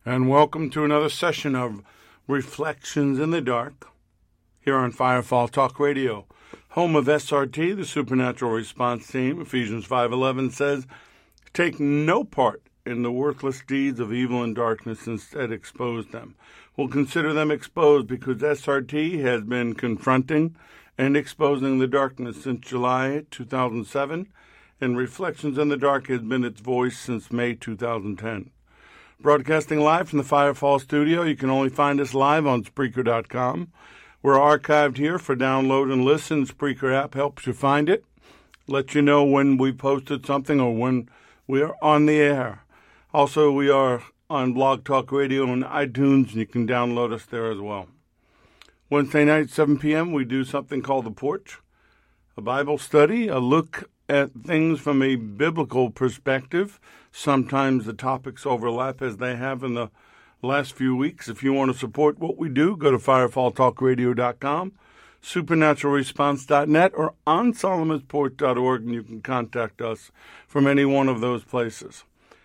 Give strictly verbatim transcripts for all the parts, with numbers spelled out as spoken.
And welcome to another session of Reflections in the Dark here on Firefall Talk Radio, home of S R T, the Supernatural Response Team. Ephesians five eleven says, "Take no part in the worthless deeds of evil and darkness, instead expose them." We'll consider them exposed because S R T has been confronting and exposing the darkness since July two thousand seven, and Reflections in the Dark has been its voice since May two thousand ten. Broadcasting live from the Firefall studio, you can only find us live on Spreaker dot com. We're archived here for download and listen. Spreaker app helps you find it, lets you know when we posted something or when we are on the air. Also, we are on Blog Talk Radio and iTunes, and you can download us there as well. Wednesday night, seven p.m., we do something called The Porch, a Bible study, a look at things from a biblical perspective. Sometimes the topics overlap as they have in the last few weeks. If you want to support what we do, go to firefall talk radio dot com, supernatural response dot net, or on solomons porch dot org, and you can contact us from any one of those places.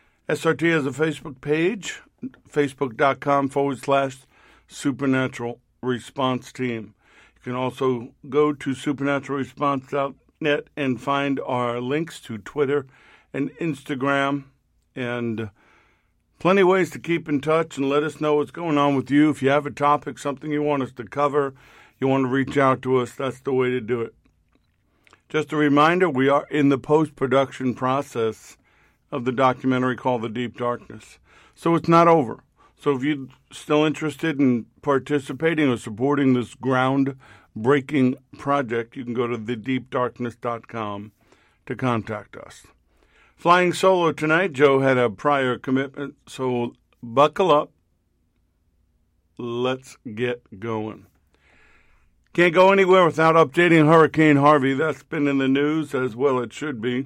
S R T has a Facebook page, facebook.com forward slash supernatural response team. You can also go to supernatural response dot net and find our links to Twitter and Instagram, and plenty of ways to keep in touch and let us know what's going on with you. If you have a topic, something you want us to cover, you want to reach out to us, that's the way to do it. Just a reminder, we are in the post-production process of the documentary called The Deep Darkness. So it's not over. So if you're still interested in participating or supporting this ground-breaking project, you can go to the deep darkness dot com to contact us. Flying solo tonight. Joe had a prior commitment, so buckle up. Let's get going. Can't go anywhere without updating Hurricane Harvey. That's been in the news, as well it should be.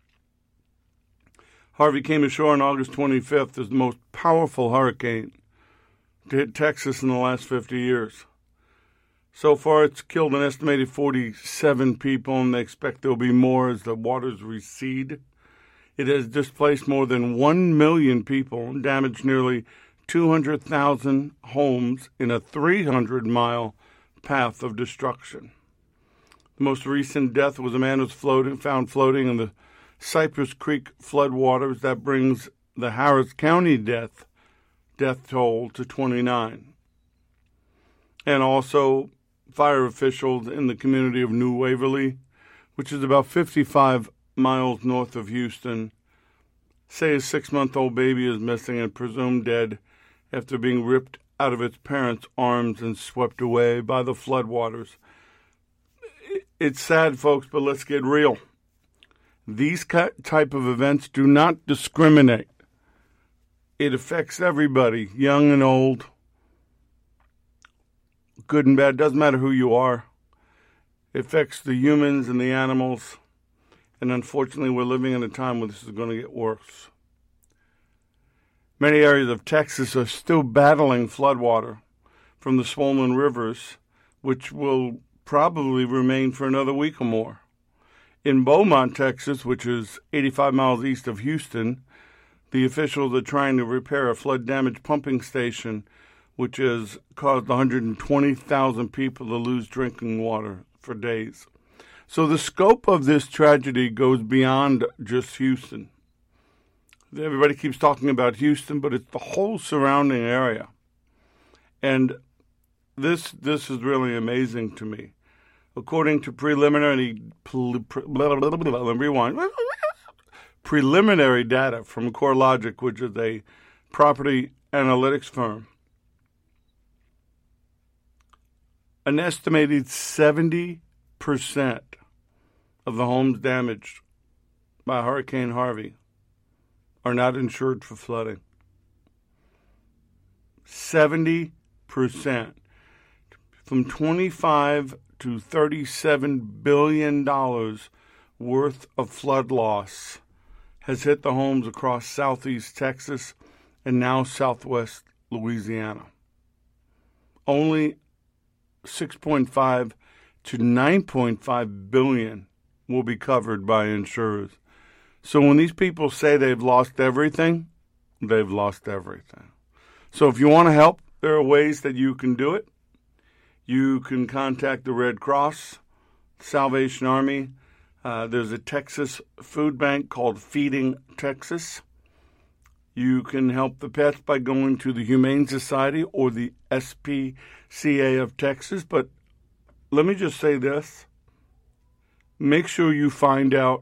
Harvey came ashore on August twenty-fifth as the most powerful hurricane to hit Texas in the last fifty years. So far, it's killed an estimated forty-seven people, and they expect there will be more as the waters recede. It has displaced more than one million people and damaged nearly two hundred thousand homes in a three hundred mile path of destruction. The most recent death was a man who was floating, found floating in the Cypress Creek floodwaters. That brings the Harris County death death toll to twenty-nine. And also, fire officials in the community of New Waverly, which is about fifty-five miles north of Houston, say a six-month-old baby is missing and presumed dead after being ripped out of its parents' arms and swept away by the floodwaters. It's sad, folks, but let's get real. These type of events do not discriminate. It affects everybody, young and old, good and bad. Doesn't matter who you are. It affects the humans and the animals. And unfortunately, we're living in a time where this is going to get worse. Many areas of Texas are still battling floodwater from the swollen rivers, which will probably remain for another week or more. In Beaumont, Texas, which is eighty-five miles east of Houston, the officials are trying to repair a flood-damaged pumping station, which has caused one hundred twenty thousand people to lose drinking water for days. So the scope of this tragedy goes beyond just Houston. Everybody keeps talking about Houston, but it's the whole surrounding area. And this this is really amazing to me. According to preliminary pre, pre, blah, blah, blah, blah, let me rewind. preliminary data from CoreLogic, which is a property analytics firm, an estimated seventy percent of the homes damaged by Hurricane Harvey are not insured for flooding. seventy percent. From twenty-five to thirty-seven billion dollars worth of flood loss has hit the homes across southeast Texas and now southwest Louisiana. Only six point five to nine point five billion will be covered by insurers. So when these people say they've lost everything, they've lost everything. So if you want to help, there are ways that you can do it. You can contact the Red Cross, Salvation Army. Uh, there's a Texas food bank called Feeding Texas. You can help the pets by going to the Humane Society or the S P C A of Texas. But let me just say this. Make sure you find out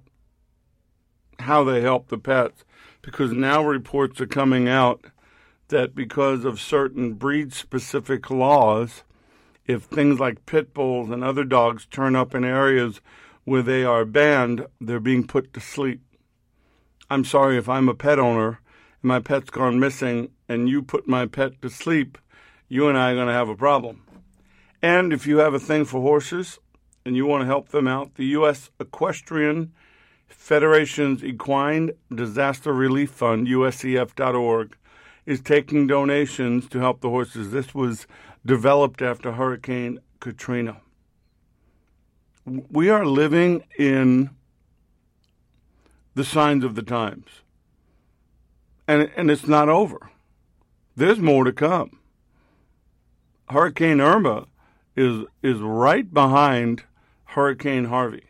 how they help the pets, because now reports are coming out that because of certain breed-specific laws, if things like pit bulls and other dogs turn up in areas where they are banned, they're being put to sleep. I'm sorry, if I'm a pet owner and my pet's gone missing and you put my pet to sleep, you and I are going to have a problem. And if you have a thing for horses and you want to help them out, the U S Equestrian Federation's Equine Disaster Relief Fund, U S E F dot org, is taking donations to help the horses. This was developed after Hurricane Katrina. We are living in the signs of the times. And, and it's not over. There's more to come. Hurricane Irma is, is right behind Hurricane Harvey.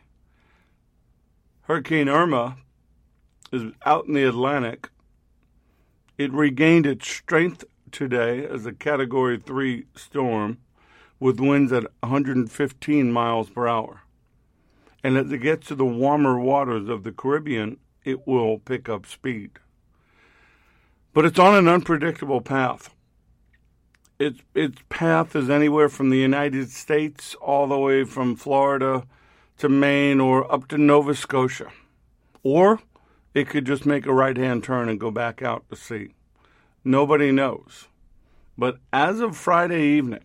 Hurricane Irma is out in the Atlantic. It regained its strength today as a Category three storm with winds at one hundred fifteen miles per hour. And as it gets to the warmer waters of the Caribbean, it will pick up speed. But it's on an unpredictable path. Its, its path is anywhere from the United States all the way from Florida to Maine or up to Nova Scotia. Or it could just make a right-hand turn and go back out to sea. Nobody knows. But as of Friday evening,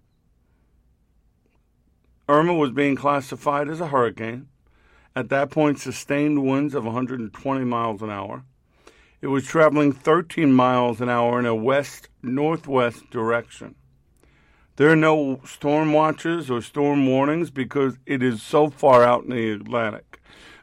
Irma was being classified as a hurricane. At that point, sustained winds of one hundred twenty miles an hour. It was traveling thirteen miles an hour in a west-northwest direction. There are no storm watches or storm warnings because it is so far out in the Atlantic.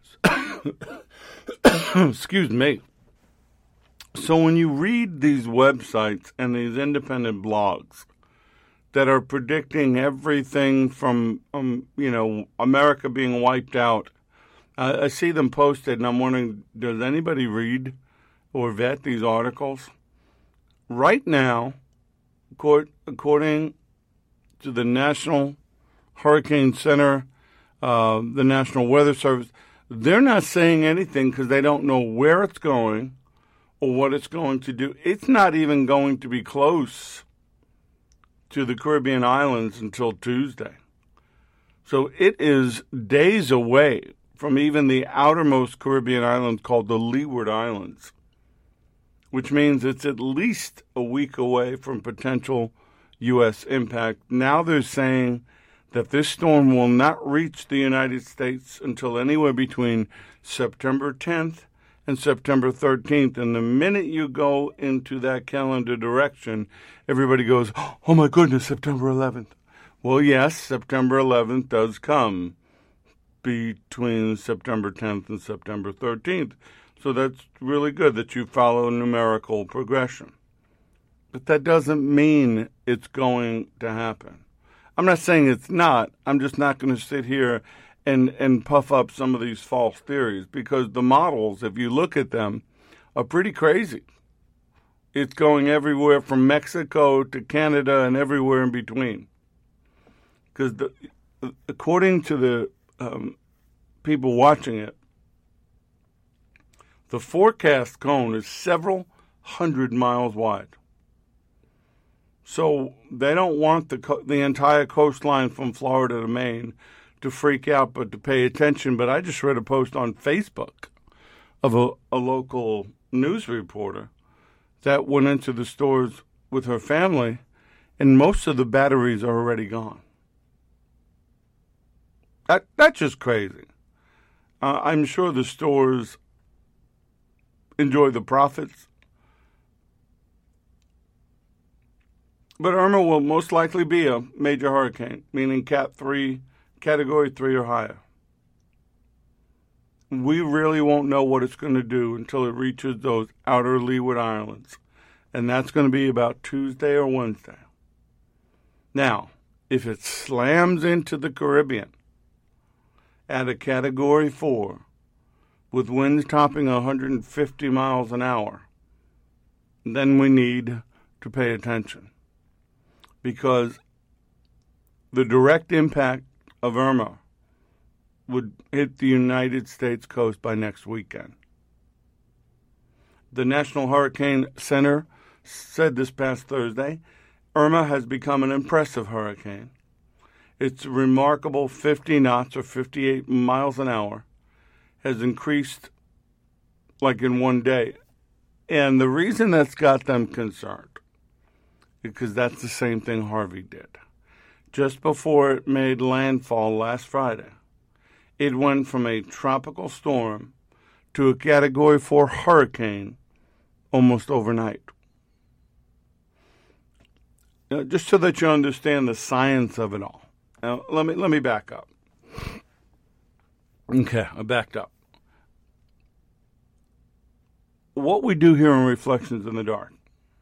Excuse me. So when you read these websites and these independent blogs that are predicting everything from, um, you know, America being wiped out, uh, I see them posted and I'm wondering, does anybody read or vet these articles? Right now, according to the National Hurricane Center, uh, the National Weather Service, they're not saying anything because they don't know where it's going or what it's going to do. It's not even going to be close to the Caribbean islands until Tuesday. So it is days away from even the outermost Caribbean island called the Leeward Islands, which means it's at least a week away from potential U S impact. Now they're saying that this storm will not reach the United States until anywhere between September tenth and September thirteenth. And the minute you go into that calendar direction, everybody goes, oh my goodness, September eleventh. Well, yes, September eleventh does come between September tenth and September thirteenth. So that's really good that you follow numerical progression. But that doesn't mean it's going to happen. I'm not saying it's not. I'm just not going to sit here and, and puff up some of these false theories because the models, if you look at them, are pretty crazy. It's going everywhere from Mexico to Canada and everywhere in between. Because according to the um, people watching it, the forecast cone is several hundred miles wide. So they don't want the co- the entire coastline from Florida to Maine to freak out, but to pay attention. But I just read a post on Facebook of a, a local news reporter that went into the stores with her family, and most of the batteries are already gone. That That's just crazy. Uh, I'm sure the stores enjoy the profits. But Irma will most likely be a major hurricane, meaning Cat three, Category three or higher. We really won't know what it's going to do until it reaches those outer Leeward Islands. and that's going to be about Tuesday or Wednesday. Now, if it slams into the Caribbean at a Category four with winds topping one hundred fifty miles an hour, then we need to pay attention, because the direct impact of Irma would hit the United States coast by next weekend. The National Hurricane Center said this past Thursday, Irma has become an impressive hurricane. Its remarkable fifty knots or fifty-eight miles an hour has increased like in one day. And the reason that's got them concerned is because that's the same thing Harvey did. Just before it made landfall last Friday, it went from a tropical storm to a Category four hurricane almost overnight. Now, just so that you understand the science of it all. Now, let me let me back up. Okay, I backed up. What we do here in Reflections in the Dark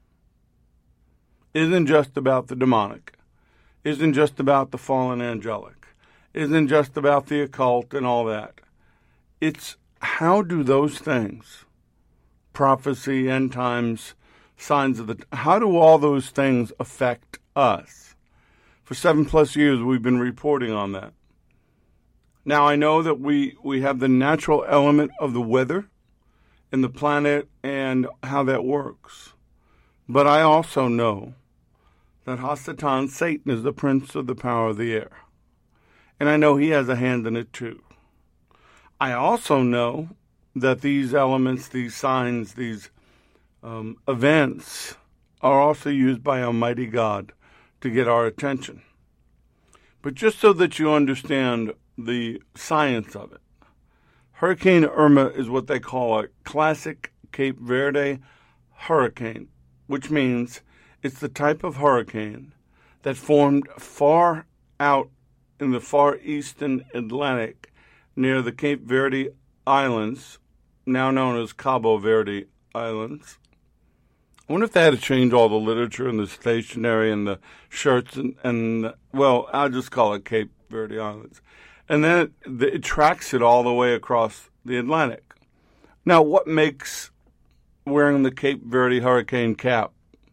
isn't just about the demonic, isn't just about the fallen angelic, isn't just about the occult and all that. It's how do those things, prophecy, end times, signs of the, how do all those things affect us? For seven plus years, we've been reporting on that. Now, I know that we, we have the natural element of the weather and the planet and how that works. But I also know that Hasatan, Satan, is the prince of the power of the air. And I know he has a hand in it too. I also know that these elements, these signs, these um, events are also used by Almighty God to get our attention. But just so that you understand the science of it, Hurricane Irma is what they call a classic Cape Verde hurricane, which means it's the type of hurricane that formed far out in the far eastern Atlantic near the Cape Verde Islands, now known as Cabo Verde Islands. I wonder if they had to change all the literature and the stationery and the shirts and, and well, I'll just call it Cape Verde Islands. And then it, it tracks it all the way across the Atlantic. Now, what makes wearing the Cape Verde hurricane cap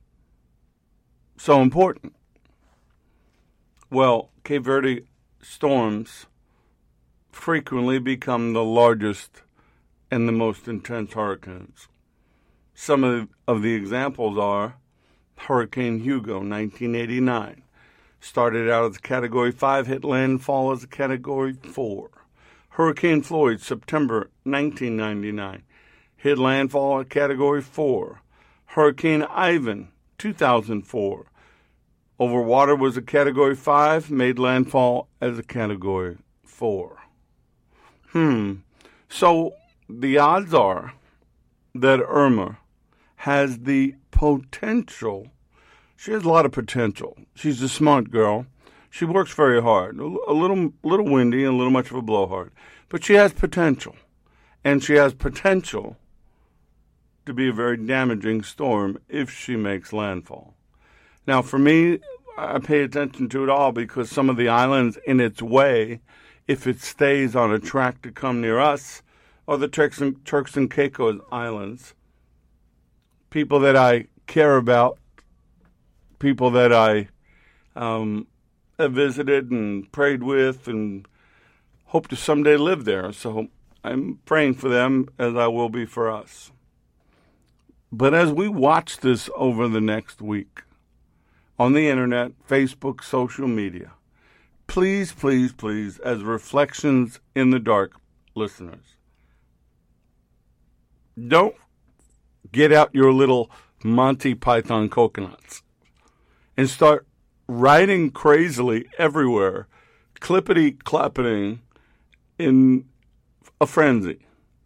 so important? Well, Cape Verde storms frequently become the largest and the most intense hurricanes. Some of, of the examples are Hurricane Hugo, nineteen eighty-nine. Started out as a Category five, hit landfall as a Category four. Hurricane Floyd, September nineteen ninety-nine. Hit landfall at Category four. Hurricane Ivan, two thousand four. Over water was a Category five, made landfall as a Category four. Hmm. So the odds are that Irma has the potential. She has a lot of potential. She's a smart girl. She works very hard. A little, little windy and a little much of a blowhard. But she has potential. And she has potential to be a very damaging storm if she makes landfall. Now, for me, I pay attention to it all because some of the islands in its way, if it stays on a track to come near us, are the Turks and, Turks and Caicos Islands. People that I care about, people that I um, have visited and prayed with and hope to someday live there. So I'm praying for them as I will be for us. But as we watch this over the next week, on the internet, Facebook, social media, please, please, please, as Reflections in the Dark listeners, don't get out your little Monty Python coconuts and start writing crazily everywhere, clippity-clappeting in a frenzy.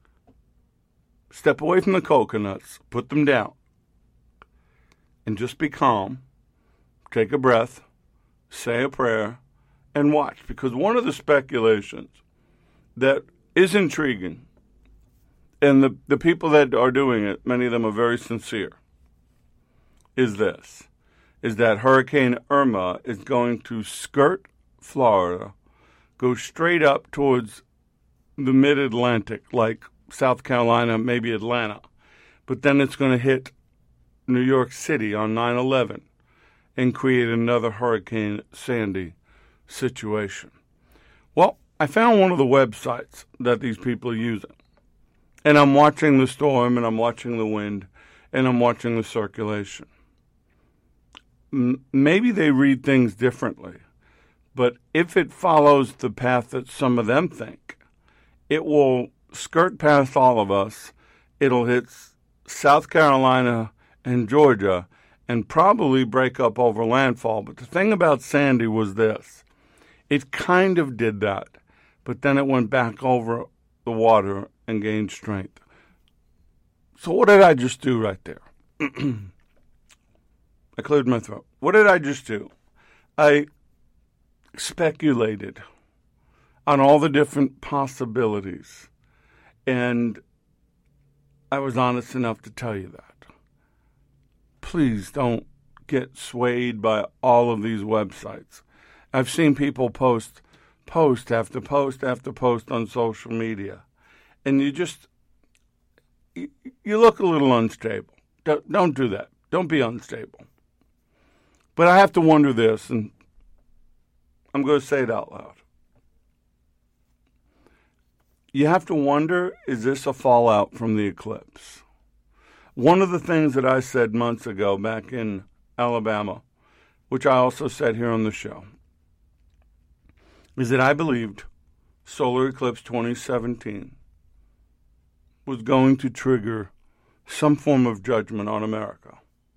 Step away from the coconuts, put them down, and just be calm. Take a breath, say a prayer, and watch. Because one of the speculations that is intriguing, and the, the people that are doing it, many of them are very sincere, is this, is that Hurricane Irma is going to skirt Florida, go straight up towards the mid-Atlantic, like South Carolina, maybe Atlanta. But then it's going to hit New York City on nine eleven and create another Hurricane Sandy situation. Well, I found one of the websites that these people are using. And I'm watching the storm, and I'm watching the wind, and I'm watching the circulation. M- maybe they read things differently. But if it follows the path that some of them think, it will skirt past all of us. It'll hit South Carolina and Georgia and probably break up over landfall. But the thing about Sandy was this. It kind of did that, but then it went back over the water and gained strength. So what did I just do right there? I cleared my throat. What did I just do? I speculated on all the different possibilities, and I was honest enough to tell you that. Please don't get swayed by all of these websites. I've seen people post post after post after post on social media, and you just, you, you look a little unstable. Don't, don't do that. Don't be unstable. But I have to wonder this, and I'm going to say it out loud. You have to wonder, is this a fallout from the eclipse? One of the things that I said months ago back in Alabama, which I also said here on the show, is that I believed solar eclipse twenty seventeen was going to trigger some form of judgment on America.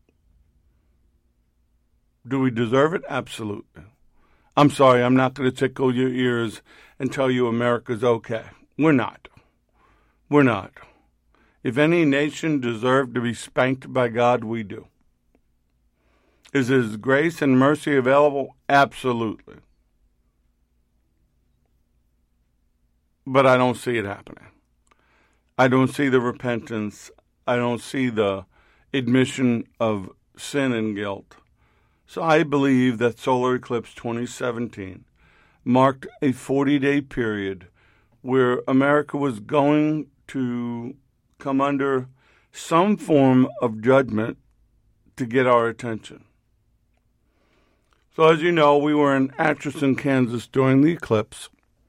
Do we deserve it? Absolutely. I'm sorry, I'm not going to tickle your ears and tell you America's okay. We're not. We're not. If any nation deserved to be spanked by God, we do. Is His grace and mercy available? Absolutely. But I don't see it happening. I don't see the repentance. I don't see the admission of sin and guilt. So I believe that solar eclipse twenty seventeen marked a forty-day period where America was going to come under some form of judgment to get our attention. So as you know, we were in Atchison, Kansas during the eclipse,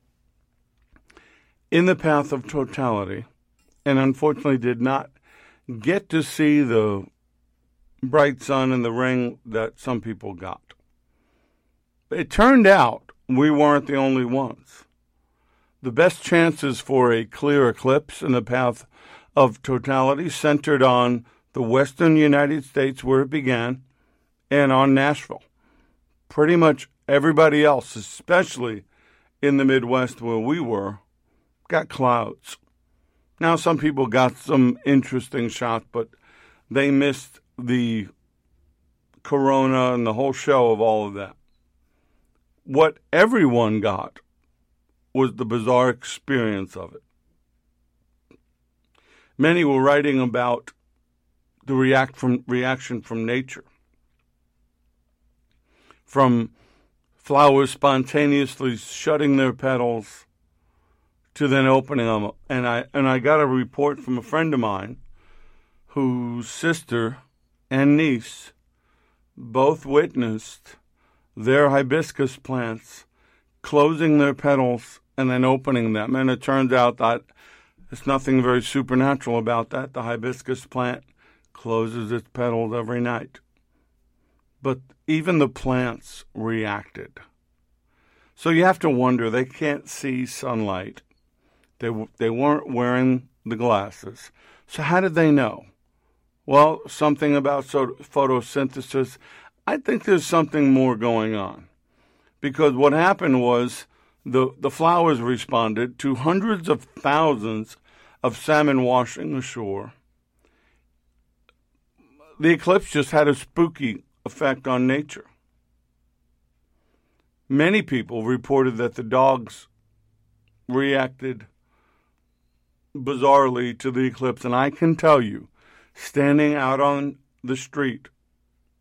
in the path of totality, and unfortunately did not get to see the bright sun and the ring that some people got. It turned out we weren't the only ones. The best chances for a clear eclipse in the path of totality centered on the western United States where it began and on Nashville. Pretty much everybody else, especially in the Midwest where we were, got clouds. Now some people got some interesting shots, but they missed the corona and the whole show of all of that. What everyone got was the bizarre experience of it. Many were writing about the react from, reaction from nature, from flowers spontaneously shutting their petals to then opening them. And I and I got a report from a friend of mine whose sister and niece both witnessed their hibiscus plants closing their petals and then opening them. And it turns out that there's nothing very supernatural about that. The hibiscus plant closes its petals every night. But even the plants reacted. So you have to wonder, they can't see sunlight. They, they weren't wearing the glasses. So how did they know? Well, something about photosynthesis. I think there's something more going on. Because what happened was the, the flowers responded to hundreds of thousands of salmon washing ashore. The eclipse just had a spooky effect on nature. Many people reported that the dogs reacted bizarrely to the eclipse, and I can tell you, standing out on the street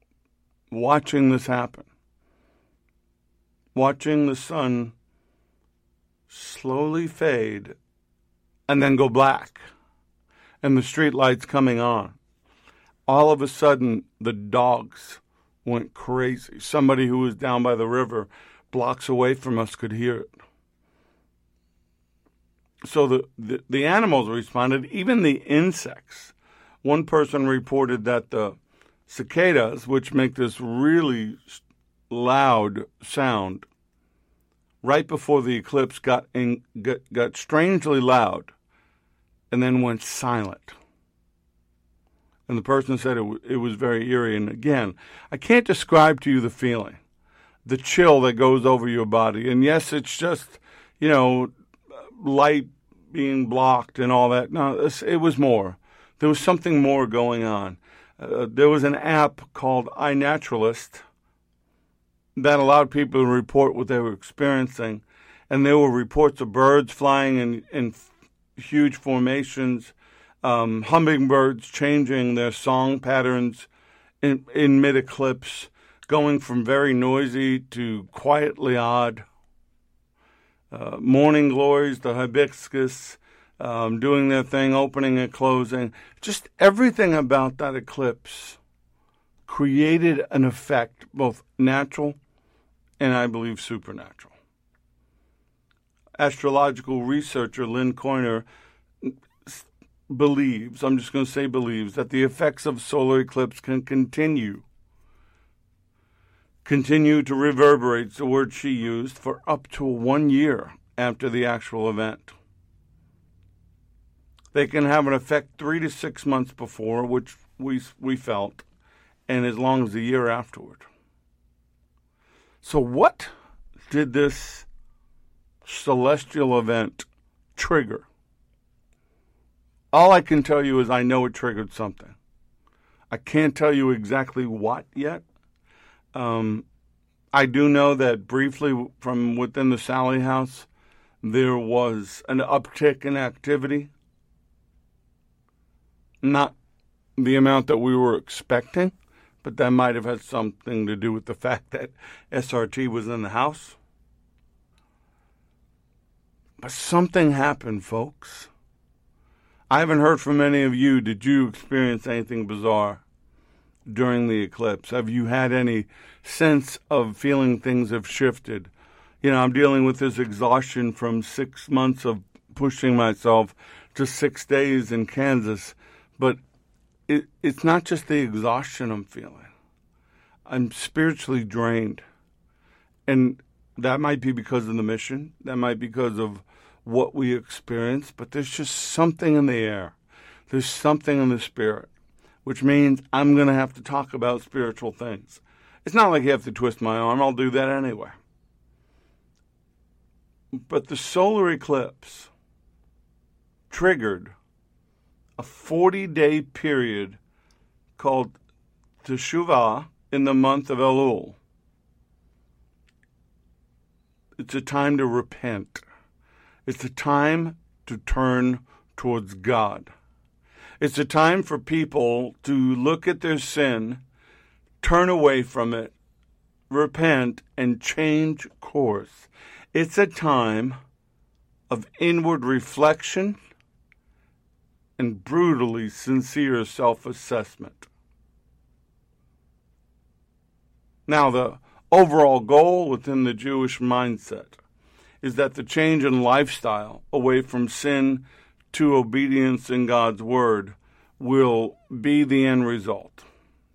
watching this happen, watching the sun slowly fade and then go black, and the street lights coming on. All of a sudden, the dogs went crazy. Somebody who was down by the river blocks away from us could hear it. So the, the, the animals responded, even the insects. One person reported that the cicadas, which make this really loud sound, right before the eclipse got, in, got, got strangely loud and then went silent. And the person said it, w- it was very eerie. And again, I can't describe to you the feeling, the chill that goes over your body. And yes, it's just, you know, light being blocked and all that. No, it was more. There was something more going on. Uh, there was an app called iNaturalist that allowed people to report what they were experiencing. And there were reports of birds flying in, in f- huge formations, um, hummingbirds changing their song patterns in, in mid-eclipse, going from very noisy to quietly odd. Uh, morning glories, the hibiscus, um, doing their thing, opening and closing. Just everything about that eclipse created an effect, both natural and I believe supernatural. Astrological researcher Lynn Coiner believes, I'm just going to say believes, that the effects of solar eclipse can continue, continue to reverberate, the word she used, for up to one year after the actual event. They can have an effect three to six months before, which we we felt, and as long as a year afterward. So what did this celestial event trigger? All I can tell you is I know it triggered something. I can't tell you exactly what yet. Um, I do know that briefly from within the Sallie house, there was an uptick in activity. Not the amount that we were expecting, but that might have had something to do with the fact that S R T was in the house. But something happened, folks. I haven't heard from any of you. Did you experience anything bizarre during the eclipse? Have you had any sense of feeling things have shifted? You know, I'm dealing with this exhaustion from six months of pushing myself to six days in Kansas. But it, it's not just the exhaustion I'm feeling. I'm spiritually drained. And that might be because of the mission. That might be because of what we experience. But there's just something in the air. There's something in the spirit, which means I'm going to have to talk about spiritual things. It's not like you have to twist my arm. I'll do that anyway. But the solar eclipse triggered a forty-day period called Teshuvah in the month of Elul. It's a time to repent. It's a time to turn towards God. It's a time for people to look at their sin, turn away from it, repent, and change course. It's a time of inward reflection and brutally sincere self-assessment. Now, the overall goal within the Jewish mindset is that the change in lifestyle away from sin to obedience in God's word will be the end result.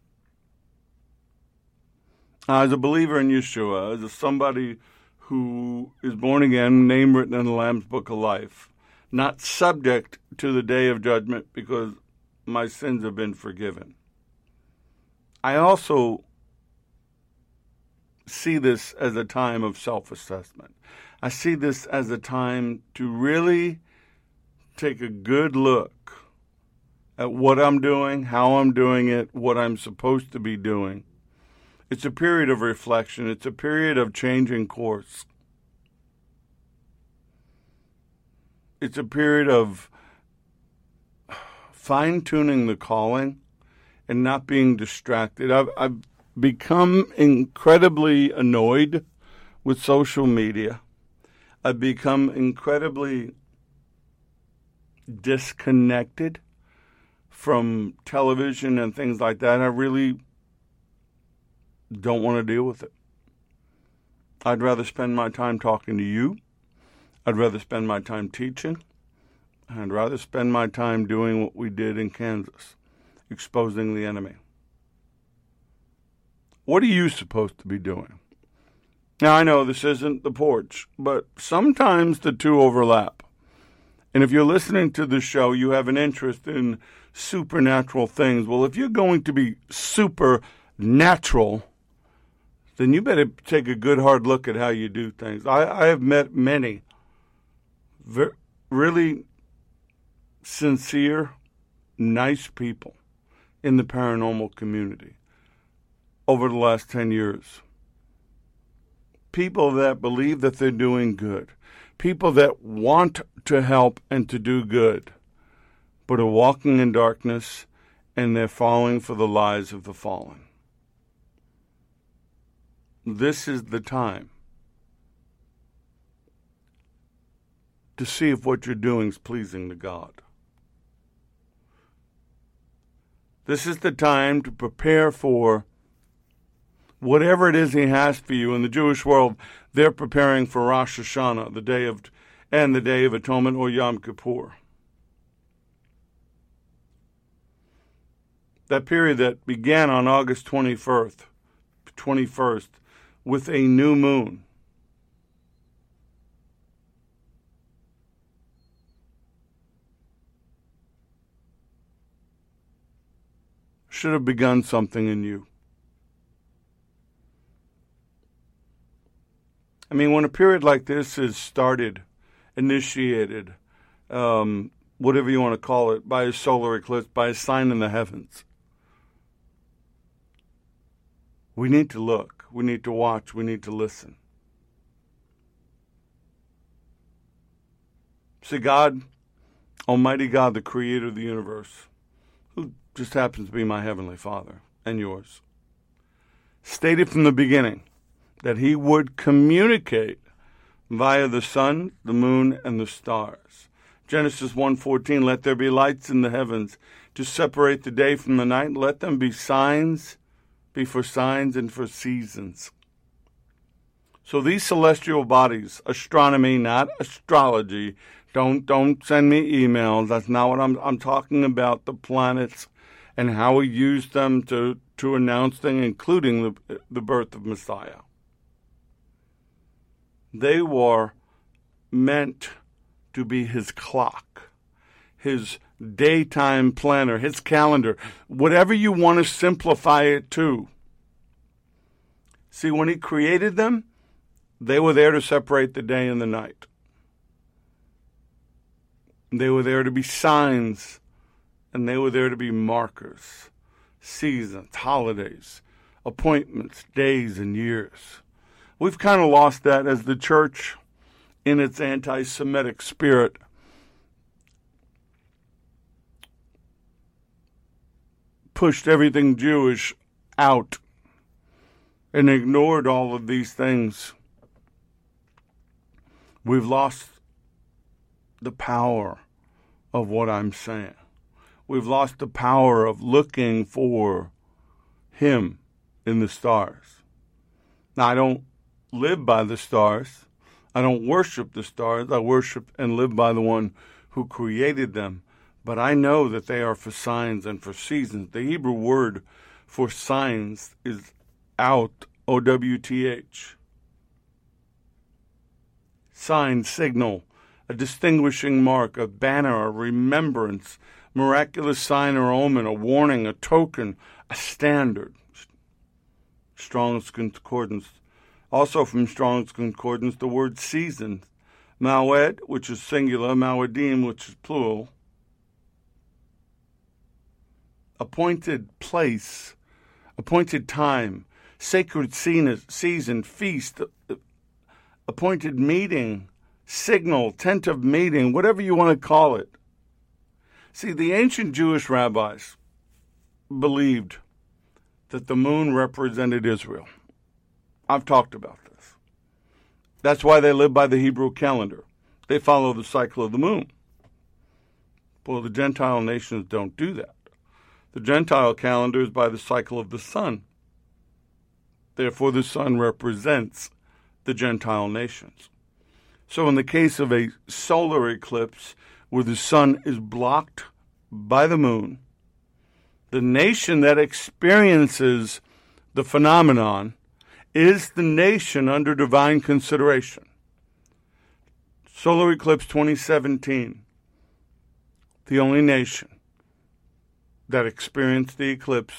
As a believer in Yeshua, as somebody who is born again, name written in the Lamb's Book of Life, not subject to the day of judgment because my sins have been forgiven. I also see this as a time of self-assessment. I see this as a time to really take a good look at what I'm doing, how I'm doing it, what I'm supposed to be doing. It's a period of reflection. It's a period of changing course. It's a period of fine-tuning the calling and not being distracted. I've, I've become incredibly annoyed with social media. I've become incredibly disconnected from television and things like that. I really don't want to deal with it. I'd rather spend my time talking to you. I'd rather spend my time teaching. I'd rather spend my time doing what we did in Kansas, exposing the enemy. What are you supposed to be doing? Now, I know this isn't the porch, but sometimes the two overlap. And if you're listening to the show, you have an interest in supernatural things. Well, if you're going to be supernatural, then you better take a good hard look at how you do things. I, I have met many very, really sincere, nice people in the paranormal community over the last ten years. People that believe that they're doing good. People that want to help and to do good, but are walking in darkness and they're falling for the lies of the fallen. This is the time to see if what you're doing is pleasing to God. This is the time to prepare for whatever it is He has for you. In the Jewish world, they're preparing for Rosh Hashanah, the day of, and the Day of Atonement, or Yom Kippur. That period that began on August twenty-first, twenty-first, with a new moon. Should have begun something in you. I mean, when a period like this is started, initiated, um, whatever you want to call it, by a solar eclipse, by a sign in the heavens, we need to look, we need to watch, we need to listen. See, God, Almighty God, the creator of the universe, who just happens to be my heavenly Father and yours, stated from the beginning that He would communicate via the sun, the moon, and the stars. Genesis one fourteen, let there be lights in the heavens to separate the day from the night. Let them be signs, be for signs and for seasons. So these celestial bodies, astronomy, not astrology, don't don't send me emails. That's not what I'm I'm talking about, the planets and how we use them to, to announce things, including the, the birth of Messiah. They were meant to be His clock, His daytime planner, His calendar, whatever you want to simplify it to. See, when He created them, they were there to separate the day and the night. They were there to be signs, and they were there to be markers, seasons, holidays, appointments, days, and years. We've kind of lost that as the church, in its anti-Semitic spirit, pushed everything Jewish out and ignored all of these things. We've lost the power of what I'm saying. We've lost the power of looking for Him in the stars. Now, I don't live by the stars. I don't worship the stars. I worship and live by the one who created them. But I know that they are for signs and for seasons. The Hebrew word for signs is out, O W T H. Sign, signal, a distinguishing mark, a banner, a remembrance, miraculous sign or omen, a warning, a token, a standard. Strong's Concordance. Also from Strong's Concordance, the word season. Mawed, which is singular, Mawadim, which is plural. Appointed place, appointed time, sacred season, feast, appointed meeting, signal, tent of meeting, whatever you want to call it. See, the ancient Jewish rabbis believed that the moon represented Israel. I've talked about this. That's why they live by the Hebrew calendar. They follow the cycle of the moon. Well, the Gentile nations don't do that. The Gentile calendar is by the cycle of the sun. Therefore, the sun represents the Gentile nations. So in the case of a solar eclipse where the sun is blocked by the moon, the nation that experiences the phenomenon is the nation under divine consideration. Solar eclipse twenty seventeen, the only nation that experienced the eclipse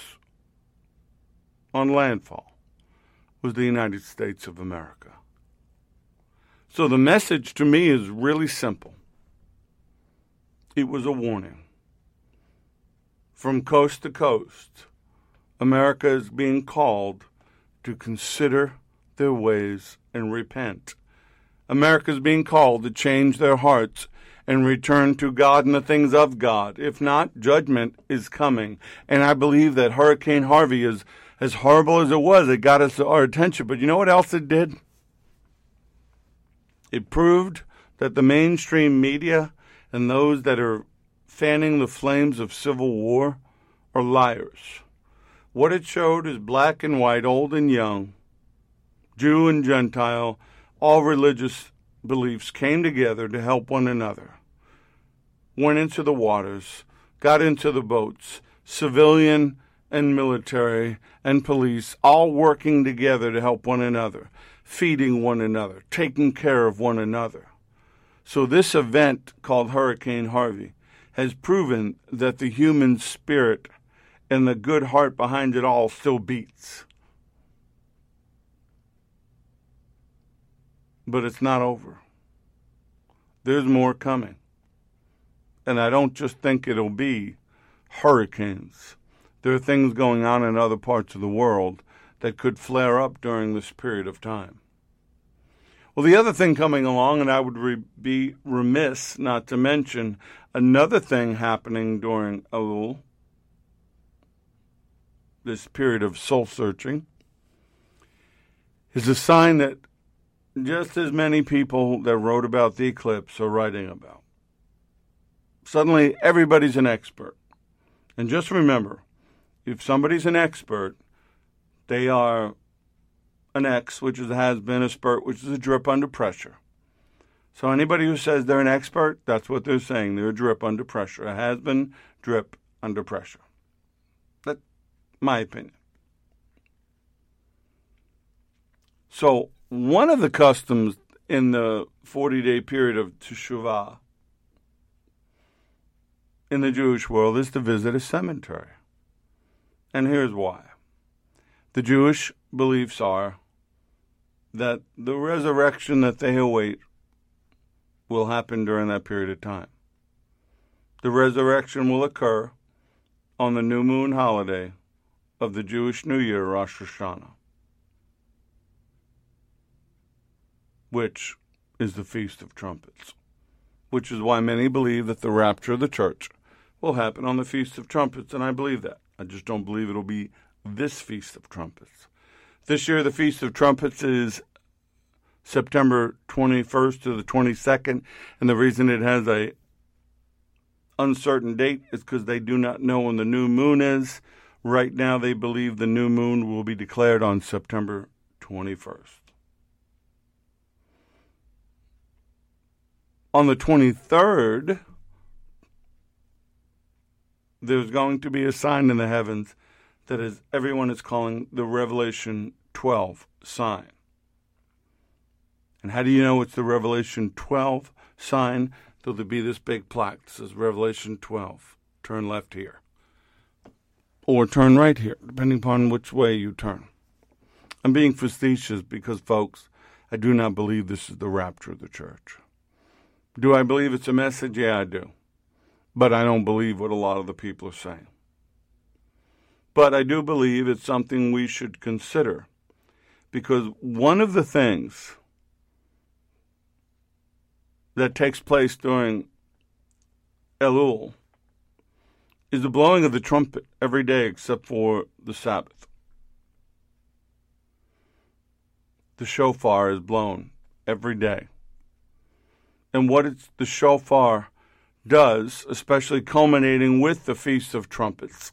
on landfall was the United States of America. So the message to me is really simple. It was a warning. From coast to coast, America is being called to consider their ways and repent. America is being called to change their hearts and return to God and the things of God. If not, judgment is coming. And I believe that Hurricane Harvey, is as horrible as it was, it got us our attention. But you know what else it did? It proved that the mainstream media and those that are fanning the flames of civil war are liars. What it showed is black and white, old and young, Jew and Gentile, all religious beliefs came together to help one another. Went into the waters, got into the boats, civilian and military and police, all working together to help one another, feeding one another, taking care of one another. So this event called Hurricane Harvey has proven that the human spirit and the good heart behind it all still beats. But it's not over. There's more coming. And I don't just think it'll be hurricanes. There are things going on in other parts of the world that could flare up during this period of time. Well, the other thing coming along, and I would re- be remiss not to mention another thing happening during Elul, this period of soul-searching, is a sign that just as many people that wrote about the eclipse are writing about. Suddenly, everybody's an expert. And just remember, if somebody's an expert, they are an X, which is a has-been, a spurt, which is a drip under pressure. So anybody who says they're an expert, that's what they're saying. They're a drip under pressure. A has-been, drip under pressure. That's my opinion. So one of the customs in the forty-day period of Teshuvah in the Jewish world is to visit a cemetery. And here's why. The Jewish beliefs are that the resurrection that they await will happen during that period of time. The resurrection will occur on the new moon holiday of the Jewish New Year, Rosh Hashanah, which is the Feast of Trumpets, which is why many believe that the rapture of the church will happen on the Feast of Trumpets, and I believe that. I just don't believe it'll be this Feast of Trumpets. This year, the Feast of Trumpets is September twenty-first to the twenty-second, and the reason it has a uncertain date is because they do not know when the new moon is. Right now, they believe the new moon will be declared on September twenty-first. On the twenty-third, there's going to be a sign in the heavens that is everyone is calling the Revelation twelve sign. And how do you know it's the Revelation twelve sign? There'll be this big plaque that says Revelation twelve. Turn left here. Or turn right here, depending upon which way you turn. I'm being facetious because, folks, I do not believe this is the rapture of the church. Do I believe it's a message? Yeah, I do. But I don't believe what a lot of the people are saying. But I do believe it's something we should consider. Because one of the things that takes place during Elul is the blowing of the trumpet every day except for the Sabbath. the shofar is blown every day. And what it's, the shofar does, especially culminating with the Feast of Trumpets,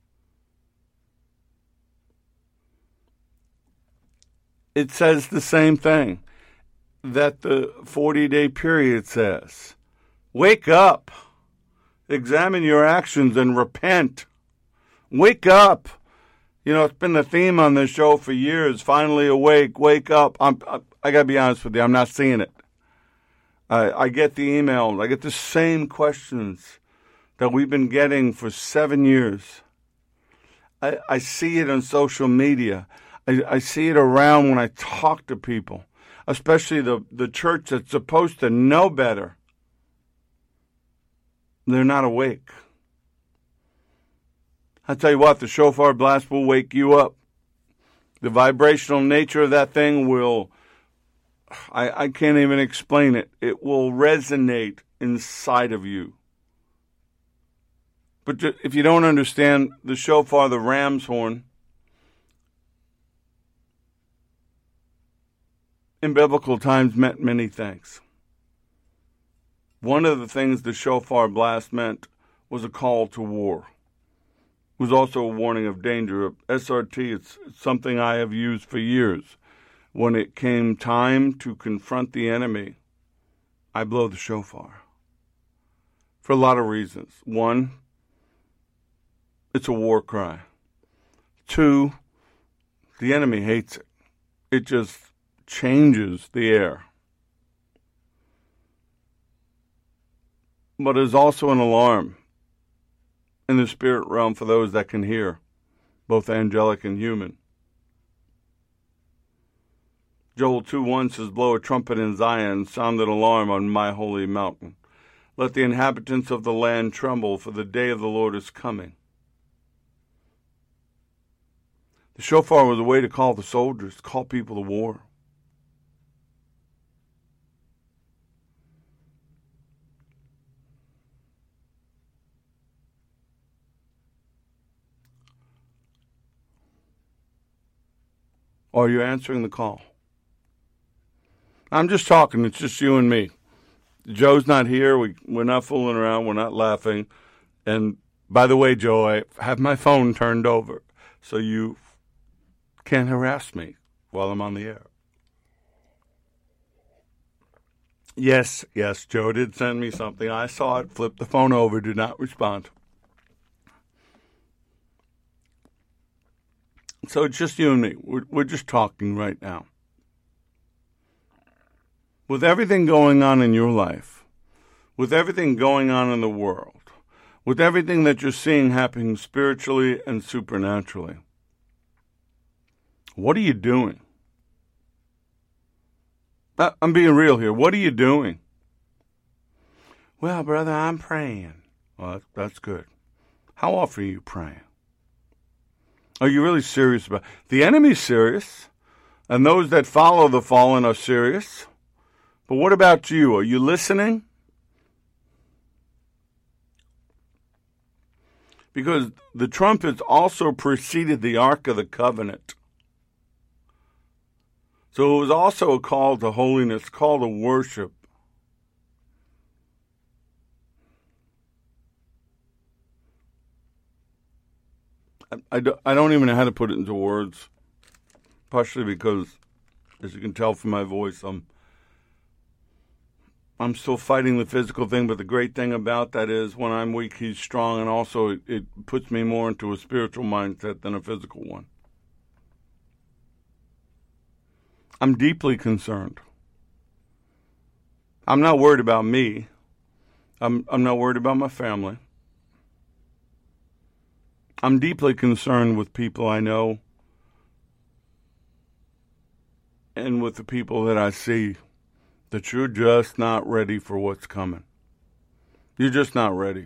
it says the same thing that the forty-day period says. Wake up. Examine your actions and repent. Wake up. You know, it's been the theme on this show for years. Finally awake, wake up. I'm, I, I got to be honest with you, I'm not seeing it. I, I get the emails. I get the same questions that we've been getting for seven years. I, I see it on social media. I, I see it around when I talk to people, especially the, the church that's supposed to know better. They're not awake. I tell you what, the shofar blast will wake you up. The vibrational nature of that thing will, I, I can't even explain it. It will resonate inside of you. But if you don't understand the shofar, the ram's horn, in biblical times meant many things. One of the things the shofar blast meant was a call to war. It was also a warning of danger. S R T, it's something I have used for years. When it came time to confront the enemy, I blow the shofar. For a lot of reasons. One, it's a war cry. Two, the enemy hates it. It just changes the air. But it's also an alarm in the spirit realm for those that can hear, both angelic and human. Joel two one says, blow a trumpet in Zion, sound an alarm on my holy mountain. Let the inhabitants of the land tremble, for the day of the Lord is coming. The shofar was a way to call the soldiers, to call people to war. Are you answering the call? I'm just talking. It's just you and me. Joe's not here. We, we're not fooling around. We're not laughing. And by the way, Joe, I have my phone turned over so you can't harass me while I'm on the air. Yes, yes, Joe did send me something. I saw it, flipped the phone over, did not respond. So it's just you and me. We're, we're just talking right now. With everything going on in your life, with everything going on in the world, with everything that you're seeing happening spiritually and supernaturally, what are you doing? I'm being real here. What are you doing? Well, brother, I'm praying. Well, that's good. How often are you praying? Are you really serious about it? The enemy's serious, and those that follow the fallen are serious. But what about you? Are you listening? Because the trumpets also preceded the Ark of the Covenant. So it was also a call to holiness, call to worship. I, I, I don't even know how to put it into words, partially because, as you can tell from my voice, I'm I'm still fighting the physical thing, but the great thing about that is when I'm weak, he's strong, and also it, it puts me more into a spiritual mindset than a physical one. I'm deeply concerned. I'm not worried about me. I'm I'm not worried about my family. I'm deeply concerned with people I know and with the people that I see, that you're just not ready for what's coming. You're just not ready.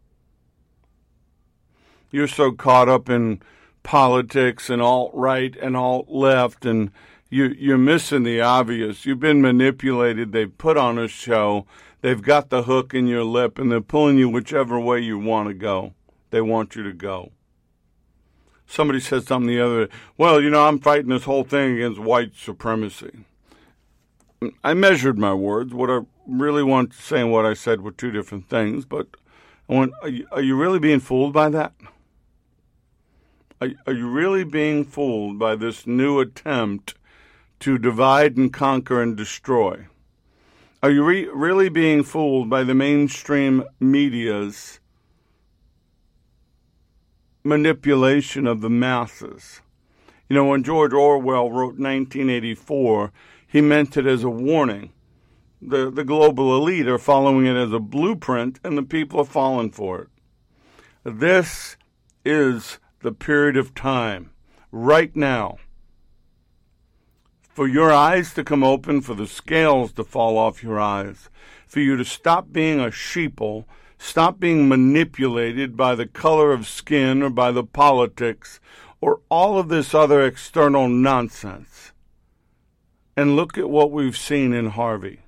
You're so caught up in politics and alt-right and alt-left, and you, you're missing the obvious. You've been manipulated. They've put on a show. They've got the hook in your lip, and they're pulling you whichever way you want to go. They want you to go. Somebody said something the other day. Well, you know, I'm fighting this whole thing against white supremacy. I measured my words. What I really wanted to say and what I said were two different things. But I went, are you, are you really being fooled by that? Are, are you really being fooled by this new attempt to divide and conquer and destroy? Are you re- really being fooled by the mainstream media's manipulation of the masses? You know, when George Orwell wrote nineteen eighty-four, he meant it as a warning. The, the global elite are following it as a blueprint, and the people are falling for it. This is the period of time, right now, for your eyes to come open, for the scales to fall off your eyes, for you to stop being a sheeple, stop being manipulated by the color of skin or by the politics or all of this other external nonsense. And look at what we've seen in Harvey.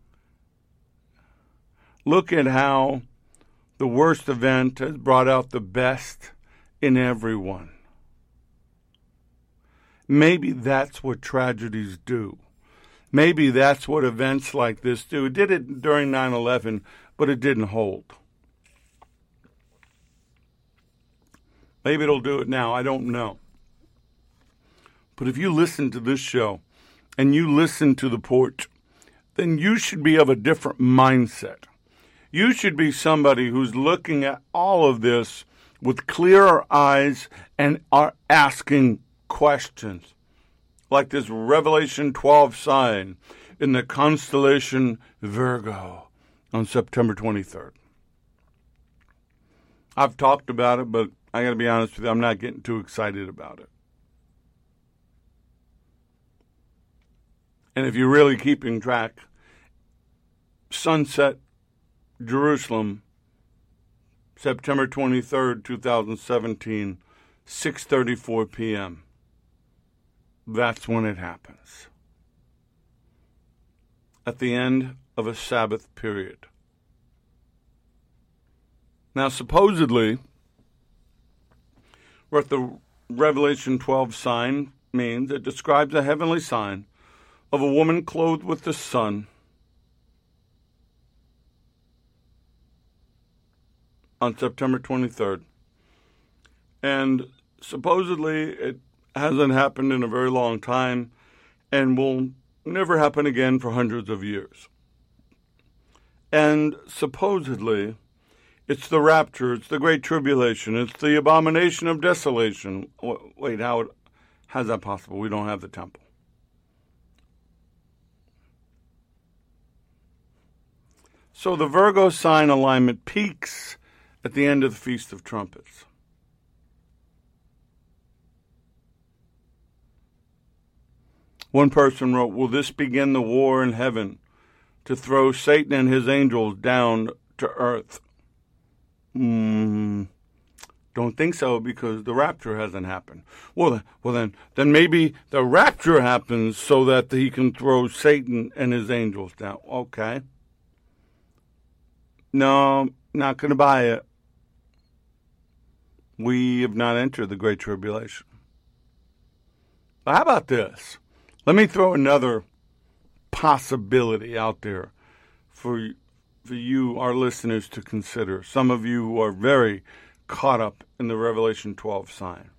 Look at how the worst event has brought out the best in everyone. Maybe that's what tragedies do. Maybe that's what events like this do. It did it during nine eleven, but it didn't hold. Maybe it'll do it now. I don't know. But if you listen to this show and you listen to The Porch, then you should be of a different mindset. You should be somebody who's looking at all of this with clearer eyes and are asking questions, like this Revelation twelve sign in the constellation Virgo on September twenty-third. I've talked about it, but I got to be honest with you, I'm not getting too excited about it. And if you're really keeping track, Sunset Jerusalem, September twenty-third, twenty seventeen, six thirty-four p.m. That's when it happens. At the end of a Sabbath period. Now, supposedly, what the Revelation twelve sign means, it describes a heavenly sign of a woman clothed with the sun on September twenty-third. And supposedly it hasn't happened in a very long time and will never happen again for hundreds of years. And supposedly it's the rapture, it's the Great Tribulation, it's the abomination of desolation. Wait, how how's that possible? We don't have the temple. So the Virgo sign alignment peaks at the end of the Feast of Trumpets. One person wrote, will this begin the war in heaven to throw Satan and his angels down to earth? Mm, don't think so, because the rapture hasn't happened. Well, well then, then maybe the rapture happens so that he can throw Satan and his angels down. Okay. No, not going to buy it. We have not entered the Great Tribulation. But how about this? Let me throw another possibility out there for, for you, our listeners, to consider. Some of you who are very caught up in the Revelation twelve sign.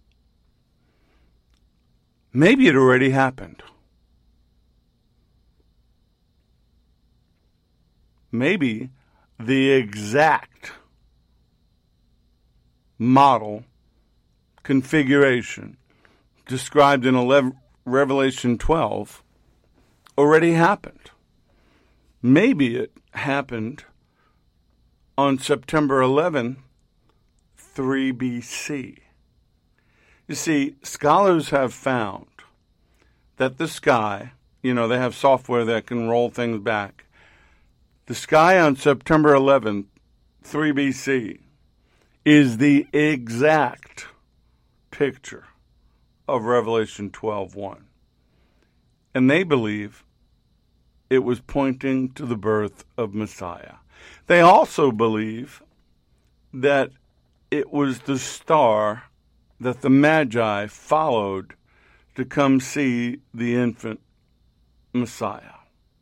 Maybe it already happened. Maybe the exact model configuration described in eleven, Revelation twelve already happened. Maybe it happened on September eleventh, three B C. You see, scholars have found that the sky, you know, they have software that can roll things back. The sky on September eleventh, three B C, is the exact picture of Revelation twelve one. And they believe it was pointing to the birth of Messiah. They also believe that it was the star that the Magi followed to come see the infant Messiah.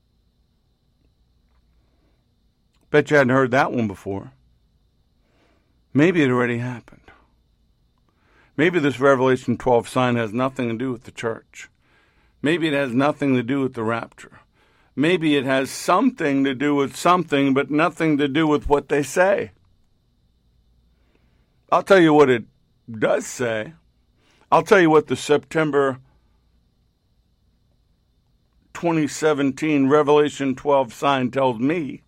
Bet you hadn't heard that one before. Maybe it already happened. Maybe this Revelation twelve sign has nothing to do with the church. Maybe it has nothing to do with the rapture. Maybe it has something to do with something, but nothing to do with what they say. I'll tell you what it does say. I'll tell you what the September twenty seventeen Revelation twelve sign tells me.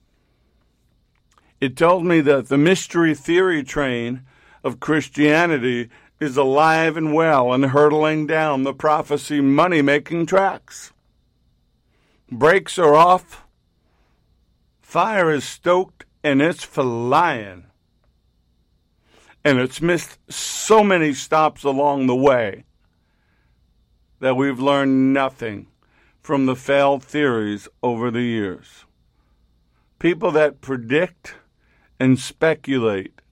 It tells me that the mystery theory train of Christianity is alive and well and hurtling down the prophecy money-making tracks. Brakes are off, fire is stoked, and it's flying. And it's missed so many stops along the way that we've learned nothing from the failed theories over the years. People that predict and speculate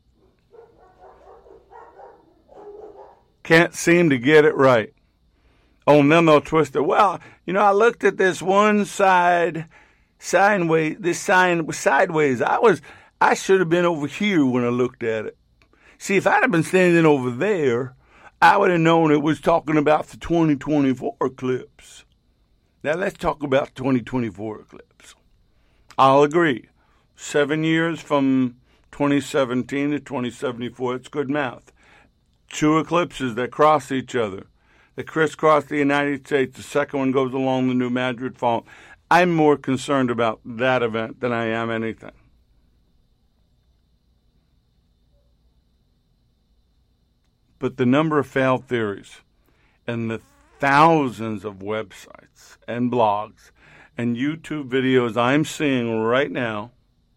can't seem to get it right. Oh, and then they'll twist it. Well, you know, I looked at this one side, sideways, this sign sideways. I was, I should have been over here when I looked at it. See, if I'd have been standing over there, I would have known it was talking about the twenty twenty-four eclipse. Now let's talk about the twenty twenty-four eclipse. I'll agree. Seven years from twenty seventeen to twenty seventy-four, it's good math. Two eclipses that cross each other, that crisscross the United States. The second one goes along the New Madrid Fault. I'm more concerned about that event than I am anything. But the number of failed theories and the thousands of websites and blogs and YouTube videos I'm seeing right now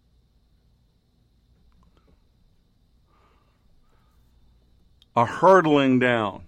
are hurtling down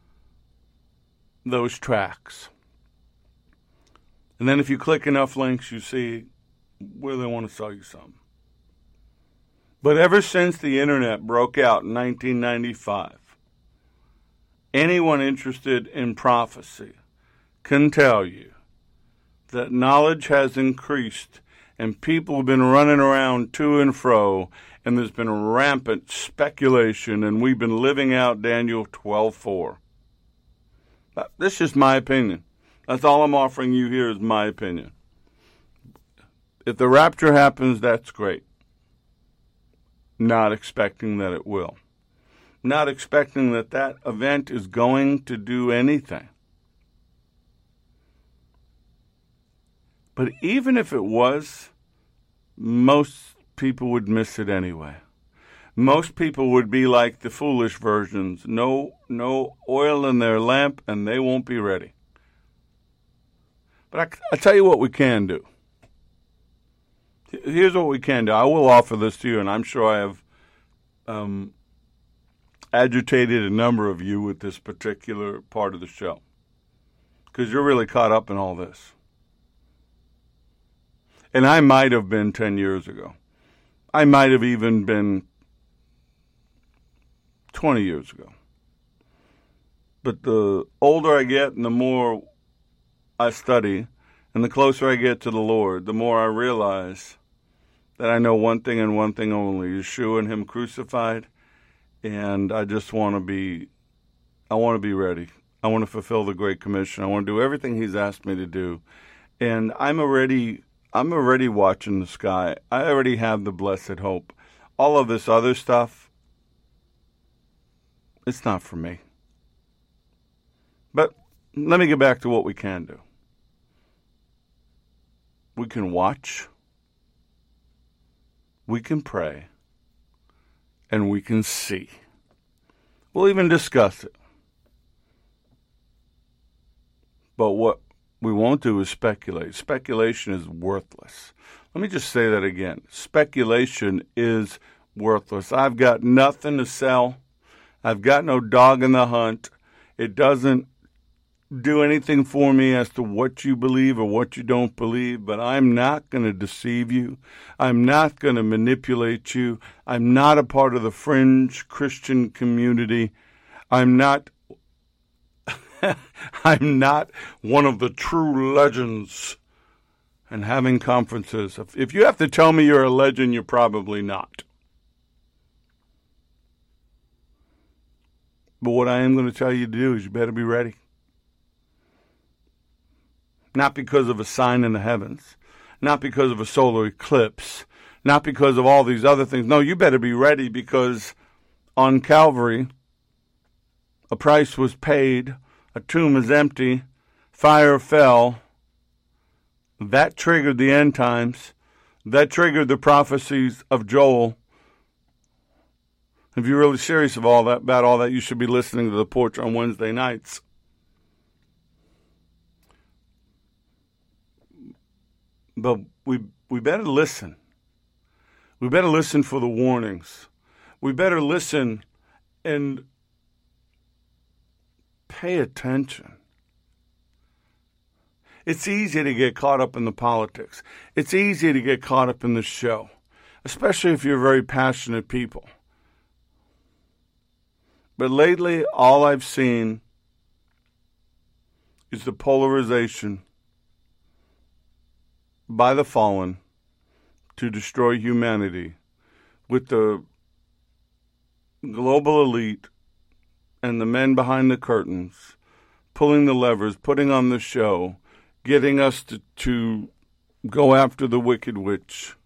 those tracks. And then if you click enough links, you see where they want to sell you something. But ever since the internet broke out in nineteen ninety-five, anyone interested in prophecy can tell you that knowledge has increased and people have been running around to and fro, and there's been rampant speculation, and we've been living out Daniel twelve four. This is my opinion. That's all I'm offering you here is my opinion. If the rapture happens, that's great. Not expecting that it will. Not expecting that that event is going to do anything. But even if it was, most people would miss it anyway. Most people would be like the foolish versions. No, no oil in their lamp, and they won't be ready. But I, I tell you what we can do. Here's what we can do. I will offer this to you, and I'm sure I have um, agitated a number of you with this particular part of the show, because you're really caught up in all this. And I might have been ten years ago. I might have even been twenty years ago. But the older I get and the more I study and the closer I get to the Lord, the more I realize that I know one thing and one thing only, Yeshua and Him crucified, and I just want to be, I want to be ready. I want to fulfill the Great Commission. I want to do everything He's asked me to do. And I'm already, I'm already watching the sky. I already have the blessed hope. All of this other stuff, it's not for me. But let me get back to what we can do. We can watch, we can pray, and we can see. We'll even discuss it. But what we won't do is speculate. Speculation is worthless. Let me just say that again. Speculation is worthless. I've got nothing to sell. I've got no dog in the hunt. It doesn't do anything for me as to what you believe or what you don't believe, but I'm not going to deceive you. I'm not going to manipulate you. I'm not a part of the fringe Christian community. I'm not I'm not one of the true legends and having conferences. If, if you have to tell me you're a legend, you're probably not. But what I am going to tell you to do is you better be ready. Not because of a sign in the heavens, not because of a solar eclipse, not because of all these other things. No, you better be ready, because on Calvary, a price was paid, a tomb is empty, fire fell. That triggered the end times. That triggered the prophecies of Joel. If you're really serious of all that, about all that, you should be listening to The Porch on Wednesday nights. But we we better listen. We better listen for the warnings. We better listen and pay attention. It's easy to get caught up in the politics. It's easy to get caught up in the show, especially if you're very passionate people. But lately, all I've seen is the polarization by the fallen to destroy humanity, with the global elite and the men behind the curtains pulling the levers, putting on the show, getting us to, to go after the wicked witch.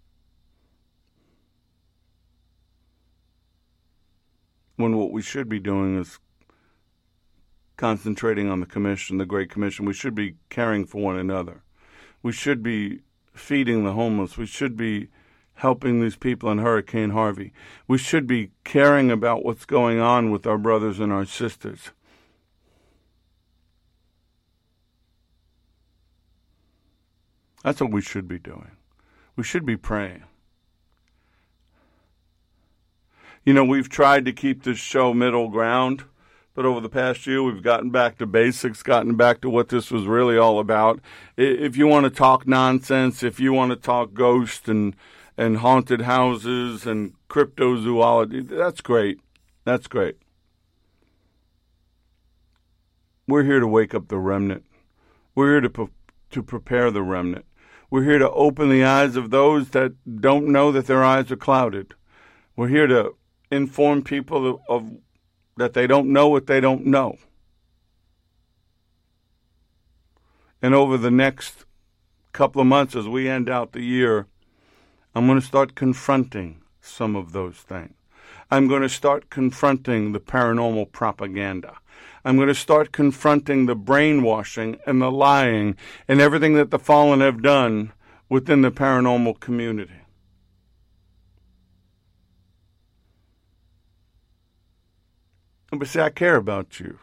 When what we should be doing is concentrating on the commission, the Great Commission. We should be caring for one another. We should be feeding the homeless. We should be helping these people in Hurricane Harvey. We should be caring about what's going on with our brothers and our sisters. That's what we should be doing. We should be praying. You know, we've tried to keep this show middle ground, but over the past year, we've gotten back to basics, gotten back to what this was really all about. If you want to talk nonsense, if you want to talk ghosts and, and haunted houses and cryptozoology, that's great. That's great. We're here to wake up the remnant. We're here to, pre- to prepare the remnant. We're here to open the eyes of those that don't know that their eyes are clouded. We're here to inform people of, of that they don't know what they don't know. And over the next couple of months, as we end out the year, I'm going to start confronting some of those things. I'm going to start confronting the paranormal propaganda. I'm going to start confronting the brainwashing and the lying and everything that the fallen have done within the paranormal community. But see, I care about you.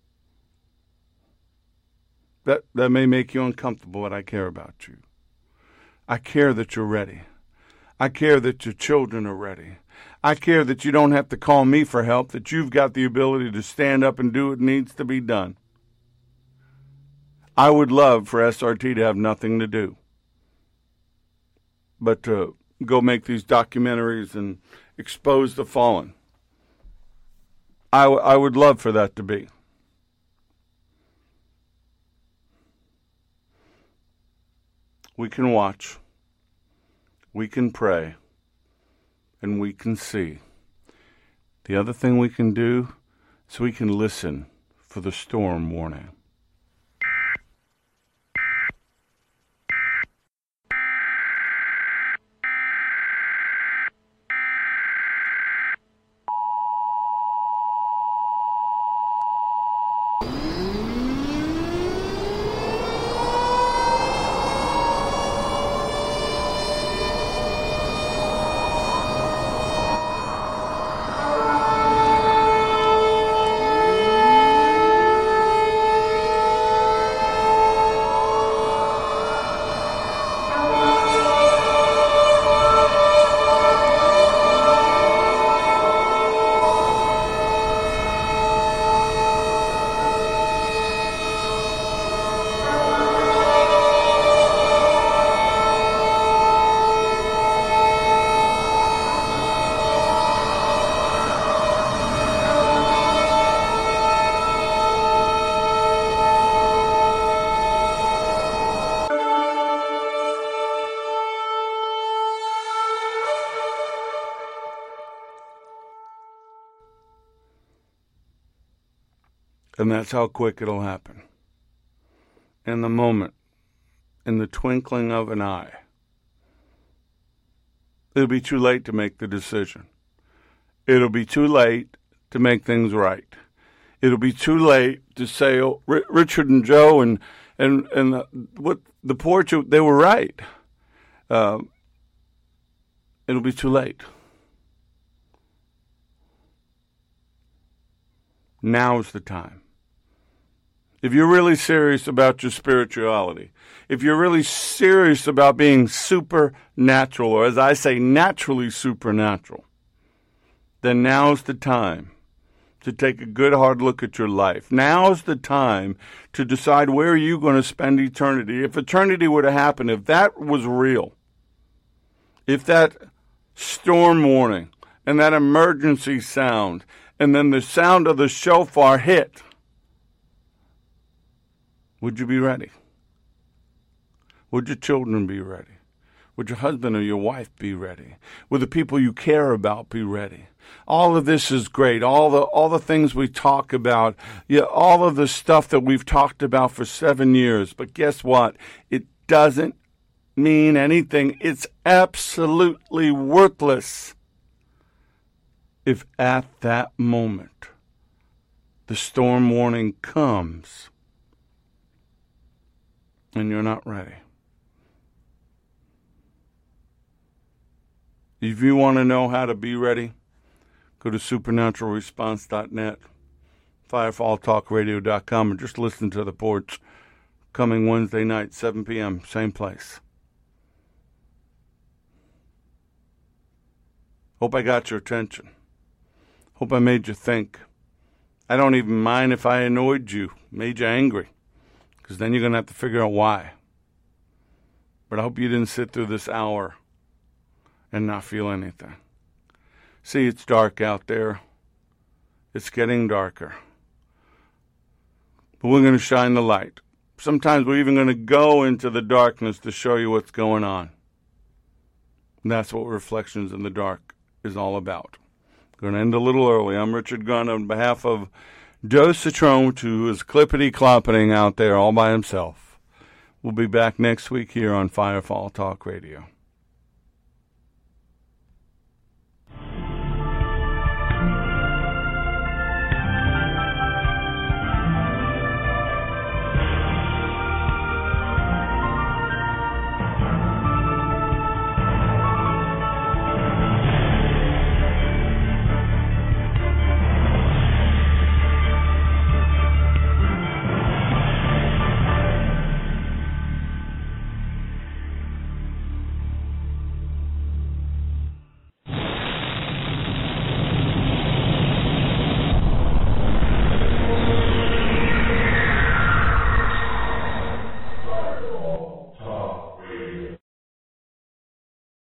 That that may make you uncomfortable, but I care about you. I care that you're ready. I care that your children are ready. I care that you don't have to call me for help, that you've got the ability to stand up and do what needs to be done. I would love for S R T to have nothing to do but to go make these documentaries and expose the fallen. I, w- I would love for that to be. We can watch, we can pray, and we can see. The other thing we can do is we can listen for the storm warning. And that's how quick it'll happen. In the moment, in the twinkling of an eye. It'll be too late to make the decision. It'll be too late to make things right. It'll be too late to say, oh, R- Richard and Joe and and and the, what the porch, they were right. Uh, it'll be too late. Now's the time. If you're really serious about your spirituality, if you're really serious about being supernatural, or as I say, naturally supernatural, then now's the time to take a good hard look at your life. Now's the time to decide where you're going to spend eternity. If eternity were to happen, if that was real, if that storm warning and that emergency sound and then the sound of the shofar hit, would you be ready? Would your children be ready? Would your husband or your wife be ready? Would the people you care about be ready? All of this is great. All the all the things we talk about, yeah, all of the stuff that we've talked about for seven years. But guess what? It doesn't mean anything. It's absolutely worthless if at that moment the storm warning comes and you're not ready. If you want to know how to be ready, go to supernatural response dot net, firefall talk radio dot com, and just listen to the porch. Coming Wednesday night, seven p.m., same place. Hope I got your attention. Hope I made you think. I don't even mind if I annoyed you, made you angry, because then you're going to have to figure out why. But I hope you didn't sit through this hour and not feel anything. See, it's dark out there. It's getting darker. But we're going to shine the light. Sometimes we're even going to go into the darkness to show you what's going on. And that's what Reflections in the Dark is all about. Going to end a little early. I'm Richard Gunn on behalf of Joe Citrone, who is clippity-cloppeting out there all by himself. We'll be back next week here on Firefall Talk Radio.